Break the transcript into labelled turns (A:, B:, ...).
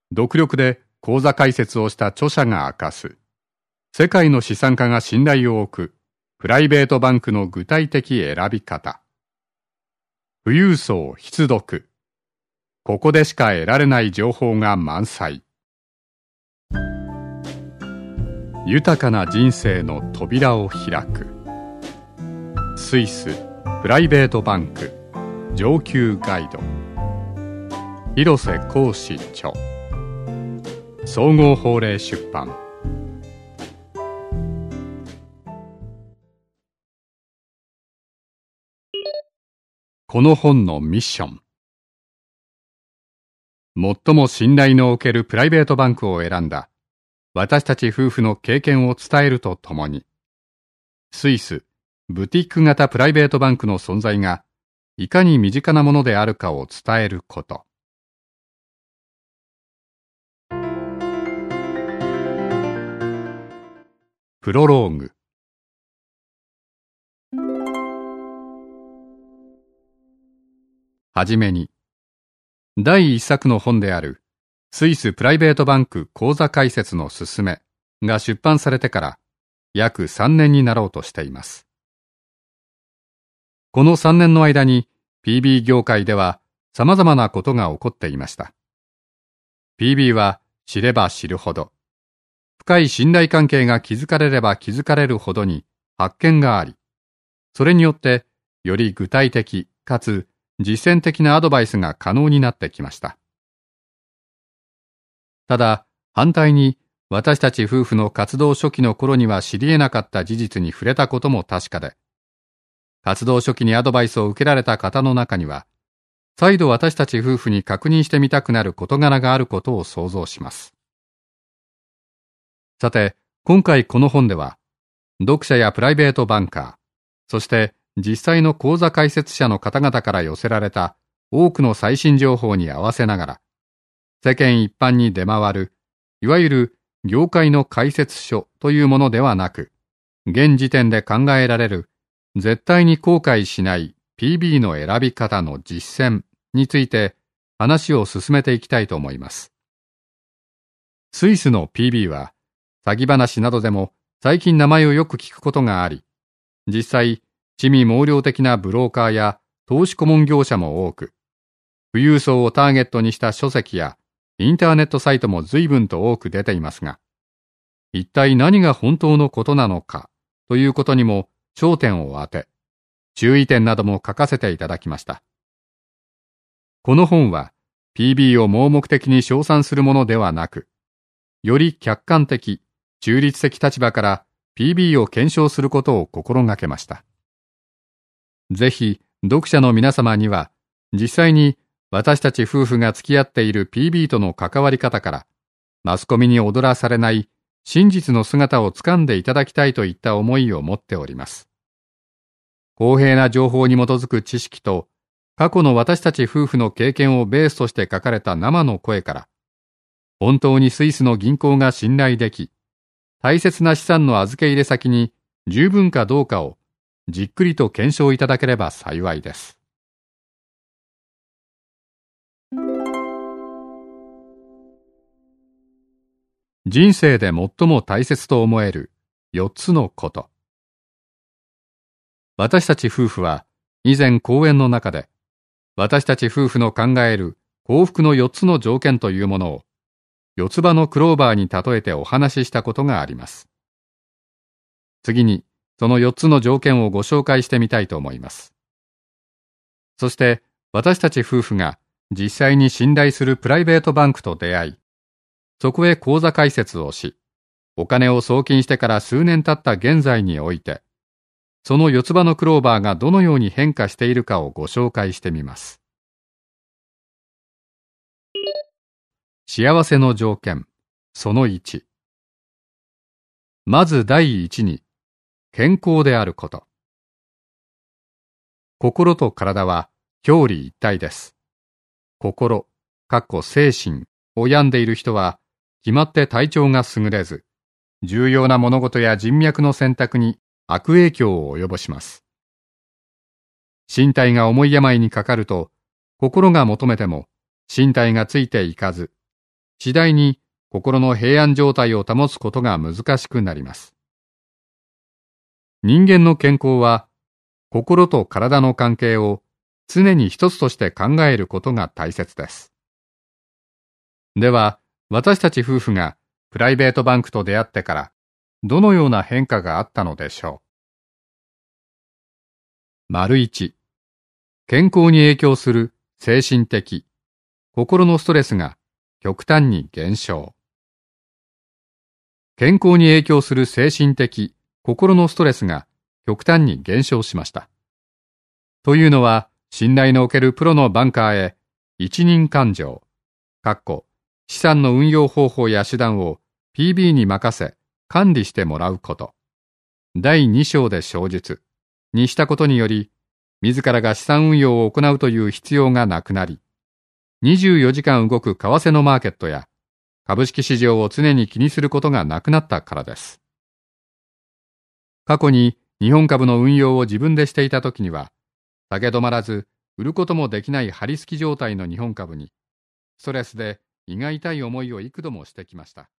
A: 独力で口座開設をした著者が明かす、世界の資産家が信頼を置くプライベートバンクの具体的選び方。富裕層必読。ここでしか得られない情報が満載。豊かな人生の扉を開く。スイスプライベートバンク上級ガイド。広瀬孝志著。総合法令出版。この本のミッション。最も信頼のおけるプライベートバンクを選んだ私たち夫婦の経験を伝えるとともに、スイスブティック型プライベートバンクの存在がいかに身近なものであるかを伝えること。プロローグ。はじめに、第一作の本であるスイスプライベートバンク口座開設のすすめが出版されてから約3年になろうとしています。この3年の間に PB 業界では様々なことが起こっていました。PB は知れば知るほど、深い信頼関係が築かれれば築かれるほどに発見があり、それによってより具体的かつ実践的なアドバイスが可能になってきました。ただ、反対に私たち夫婦の活動初期の頃には知り得なかった事実に触れたことも確かで、活動初期にアドバイスを受けられた方の中には、再度私たち夫婦に確認してみたくなる事柄があることを想像します。さて、今回この本では、読者やプライベートバンカー、そして実際の口座開設者の方々から寄せられた多くの最新情報に合わせながら、世間一般に出回る、いわゆる業界の開設書というものではなく、現時点で考えられる絶対に後悔しない PB の選び方の実践について話を進めていきたいと思います。スイスの PB は詐欺話などでも最近名前をよく聞くことがあり、実際地味猛量的なブローカーや投資顧問業者も多く、富裕層をターゲットにした書籍やインターネットサイトも随分と多く出ていますが、一体何が本当のことなのかということにも焦点を当て、注意点なども書かせていただきました。この本は PB を盲目的に称賛するものではなく、より客観的、中立的立場から PB を検証することを心がけました。ぜひ読者の皆様には、実際に私たち夫婦が付き合っている PB との関わり方から、マスコミに踊らされない真実の姿をつかんでいただきたいといった思いを持っております。公平な情報に基づく知識と、過去の私たち夫婦の経験をベースとして書かれた生の声から、本当にスイスの銀行が信頼でき、大切な資産の預け入れ先に十分かどうかをじっくりと検証いただければ幸いです。人生で最も大切と思える4つのこと。私たち夫婦は以前講演の中で、私たち夫婦の考える幸福の4つの条件というものを四つ葉のクローバーに例えてお話ししたことがあります。次にその4つの条件をご紹介してみたいと思います。そして私たち夫婦が実際に信頼するプライベートバンクと出会い、そこへ口座開設をし、お金を送金してから数年経った現在において、その四つ葉のクローバーがどのように変化しているかをご紹介してみます。幸せの条件、その1。まず第一に、健康であること。心と体は表裏一体です。心、精神を病んでいる人は、決まって体調が優れず、重要な物事や人脈の選択に悪影響を及ぼします。身体が重い病にかかると、心が求めても身体がついていかず、 次第に心の平安状態を保つことが難しくなります。人間の健康は、心と体の関係を常に一つとして考えることが大切です。では、私たち夫婦がプライベートバンクと出会ってから、どのような変化があったのでしょう。1、健康に影響する精神的、心のストレスが極端に減少。健康に影響する精神的、心のストレスが極端に減少しました。というのは、信頼のおけるプロのバンカーへ一人勘定、資産の運用方法や手段を PB に任せ管理してもらうこと。第2章で詳述にしたことにより、自らが資産運用を行うという必要がなくなり、24時間動く為替のマーケットや株式市場を常に気にすることがなくなったからです。過去に日本株の運用を自分でしていた時には、下げ止まらず売ることもできない張り付き状態の日本株に、ストレスで胃が痛い思いを幾度もしてきました。